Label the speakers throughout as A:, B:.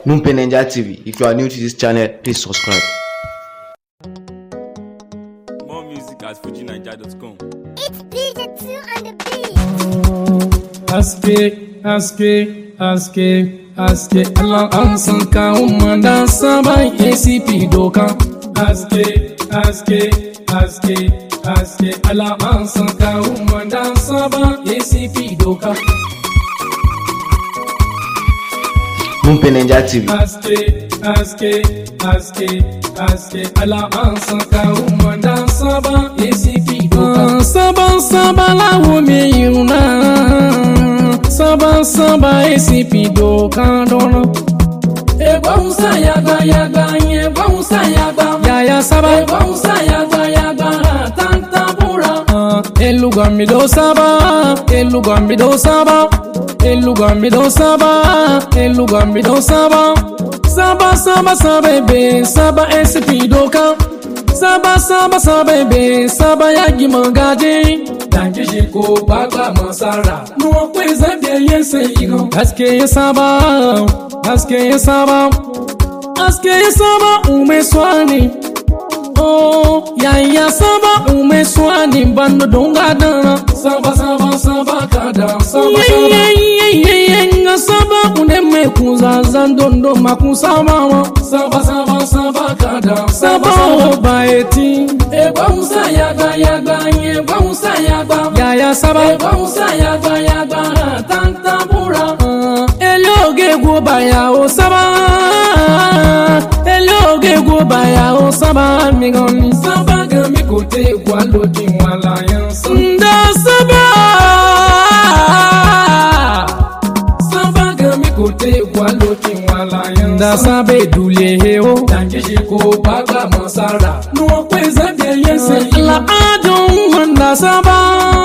A: Numpe Ninja TV. If you are new to this channel, please subscribe.
B: More music at FujiNiger.com.
C: It's DJ 2 on the beat.
D: Aske Allah an san ka umanda sabai ACP doka. Aske Allah an san ka umanda sabai ACP doka.
A: Numpe Ninja TV.
D: Aske Allah an san ka umanda sabai ACP doka. Saba la wo me yuna. Saba ACP doka dono. Eba usa yaga Yaya saba eba usa yaga tanta pura. Elugamido saba Saba be saba ACP doka. Saba be saba yagi mangaje. Dangishi ko bagla masara. No kweza de yense igo. Aske saba umeswani. Oh yaya saba umeswani bando donga dana. Saba kada. Saba uneme kuzaza ndondo makusama. Saba kada. Saba baeti. Eba usa yaga Yaya saba eba usa yaga tanta pura. Eloge gubaya o saba. Migoni saba gami kote kwalo di wala yansu. Nda saba gami kote kwalo di wala yansu. Nda sabe dule heo. Dangishi ko bagla masara. No kweza de yense la adon nda saba.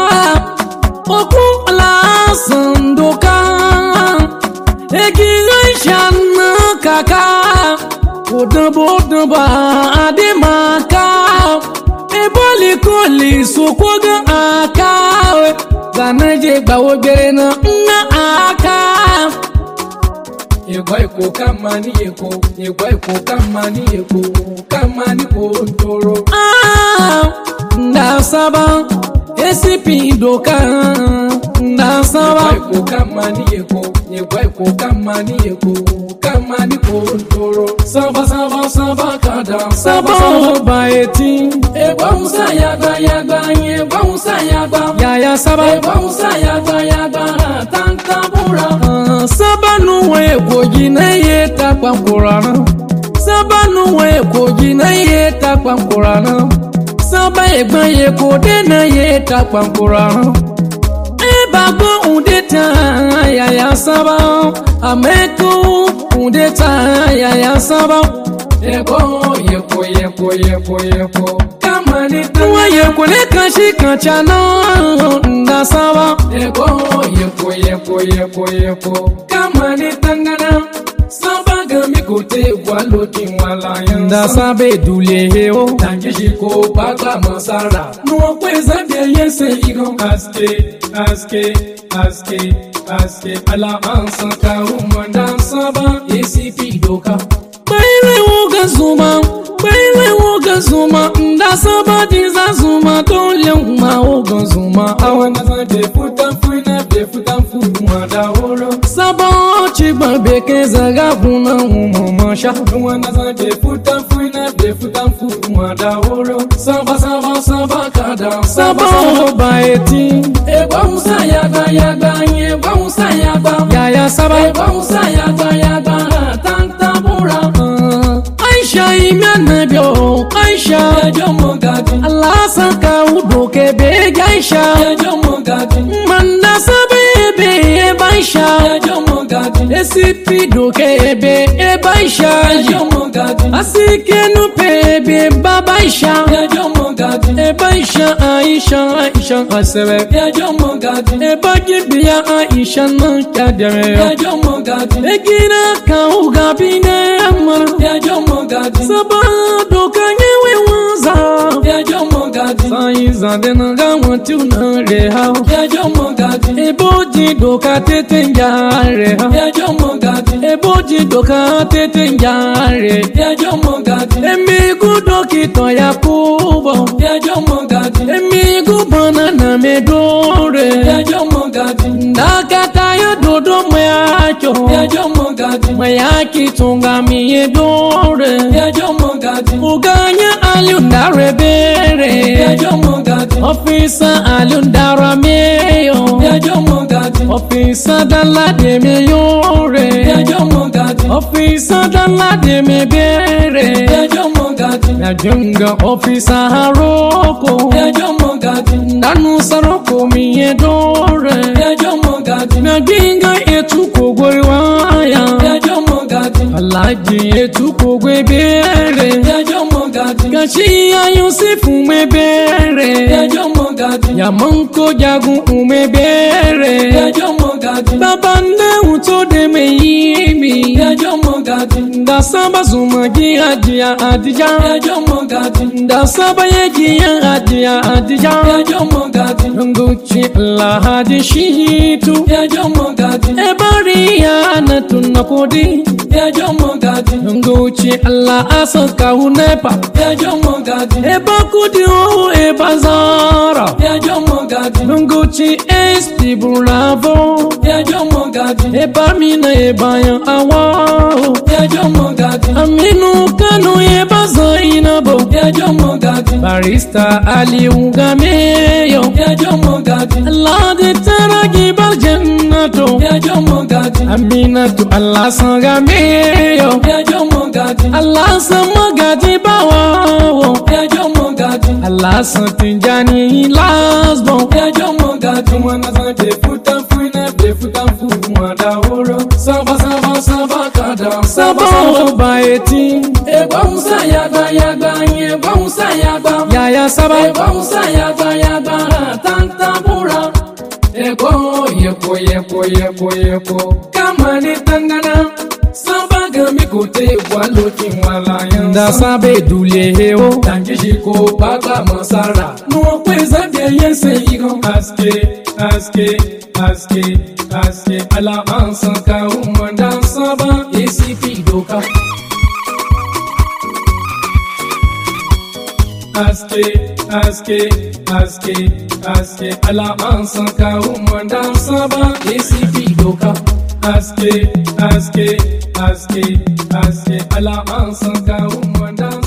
D: Oku la sandoka. Egi shana kaka. Bodan ba ademaka. Eboli koli sokoga aka. Zanaje bawo bere na aka. Yegwaiko kamani kamani ko ntoro. Nda saba ACP doka. Nda saba yegwaiko kamani ko ntoro. Saba kada. Saba baeti. Eba usa yaga Yaya saba eba usa yaga tanta pura. Saba nuwe koji na yeta kwamkurana. Saba egba ye kode na yeta kwamkurana. Eba go undeta yaya saba. Ameku undeta yaya saba. Ego yeko kamani tuwa yeko le kashi kachana nda saba. Ego yeko kamani tangana. Saba gami kote kwalo di wala yansu. Nda sabe dule heo. Dangishi ko bagla masara. No kweza de yense igo. Aske ala ansan ka umanda saba ACP doka. Baile woga zuma. Nda saba diza zuma. Dole uma woga zuma. Awana za defutan funa da horo. Saba chigba beke zaga buna umamasha. Awana za defutan funa da horo. Saba kada. Saba baeti. Eba usa yaga Yaya saba eba usa yaga tanta pura. Aisha imyanabyo Aisha jomogadi. Allah sanka udoke be Aisha jomogadi. Manda sabe be Aisha jomogadi. ACP doke be Aisha jomogadi. Asike nu pe be baba Aisha jomogadi. Aisha asebe jomogadi. Eba gibiya Aisha no kadere jomogadi. Egina ka ugabine amara jomogadi. Saba doka nyewe wanza jomogadi. zande na ga wanti na re ha ya jo mogadi eboji doka tete njare ha ya jo mogadi eboji doka tete njare ya jo mogadi emi gu dokito yakubo ya jo mogadi emi gu banana medore ya jo mogadi ndakata yo dodo mayacho ya jo mogadi mayaki tunga miedore ya jo mogadi uganya alundare bere ya jo mogadi officer alundara meyo ya jo mogadi officer dalade meyore ya jo mogadi officer dalade mebere ya jo mogadi ya junga officer haroko ya jo mogadi nanu saroko miedore ya jo mogadi na ginga etuko goriwaya ya jo mogadi alaji etuko gwebere ya jo mogadi gashi ya yusufu mebere ya jo mogadi ya manko jagun umebere ya jo mogadi babande utode meyimi ya jo mogadi da saba zumagi ajia adija ya jo mogadi da saba yegi ya ajia adija ya jo mogadi nguchi la hadi shitu ya jo mogadi ebari ya natunakodi ya jo mogadi nguchi la asaka unepa ya jo mogadi ebakudi o ebazara ya jo mogadi nguchi SP bravo ya jo mogadi ebamina ebayan awa ya jo mogadi aminu kanu ebazainabo ya jo mogadi barista ali ungameyo ya jo mogadi allah de taragi bal jannato ya jo mogadi aminatu allah sangameyo ya jo mogadi allah samagadi bawawo ya jo mogadi allah santinjani lasbo ya jo mogadi mwana zante futa fuina de futa fu mwada horo saba saba saba kada saba baeti eba musa yagba yagba eba musa yagba yaya saba eba musa yagba yagba tantabura ego yeko kama ni tangana saba gami kote walo kinwala yan da sabe dule heo tangishi ko baba masara no kweza bia yense igon aske ala ansaka umanda saba ACP doka aske ala ansaka umanda saba ACP doka aske ala ansaka umanda